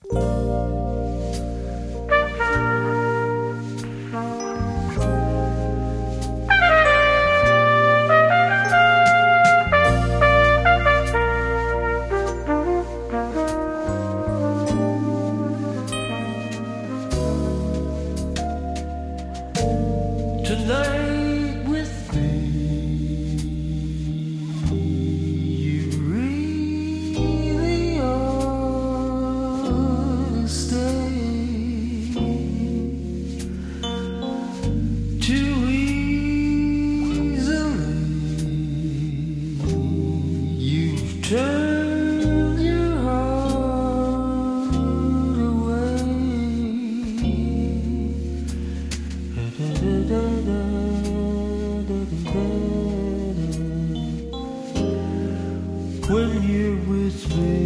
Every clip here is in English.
Tonight with me, you really ought to stay. Too easily, you've turned your heart away. When you're with me,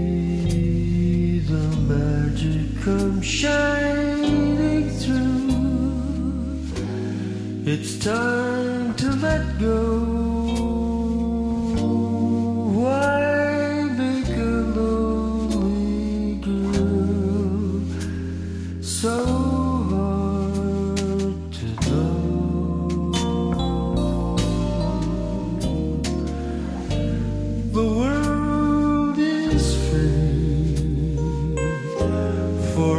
the magic comes shining through. It's time to let go. Why make a lonely girl so hard to know? The world is free for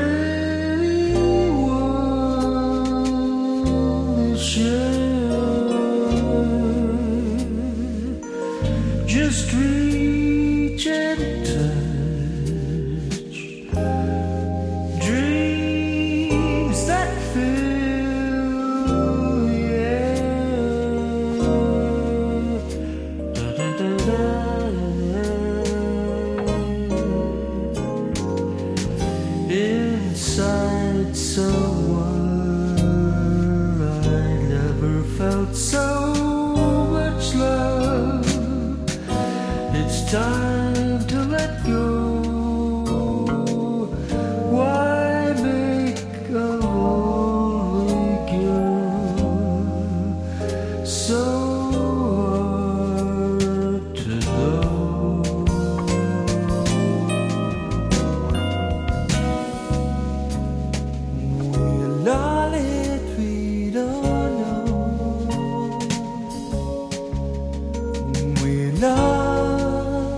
anyone to share. Just reach and touch dreams that fill the air. Inside someone I never felt so much love. It's time to let go. Why make a lonely girl so hard to know? Darling, we don't know. We love,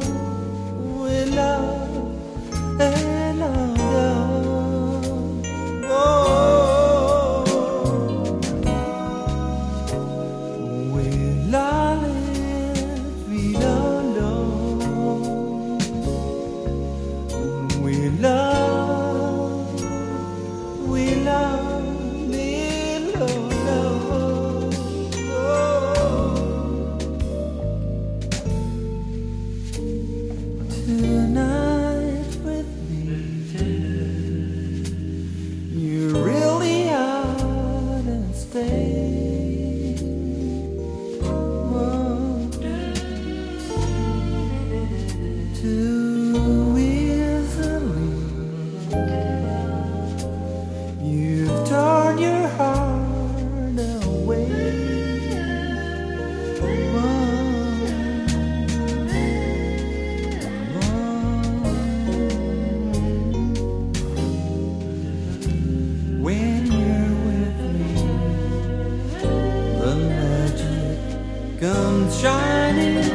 and love. Oh, we darling, we don't know. We love, we love. Tonight with me, you really ought to stay. Too easily, you've torn your heart away. When you're with me, the magic comes shining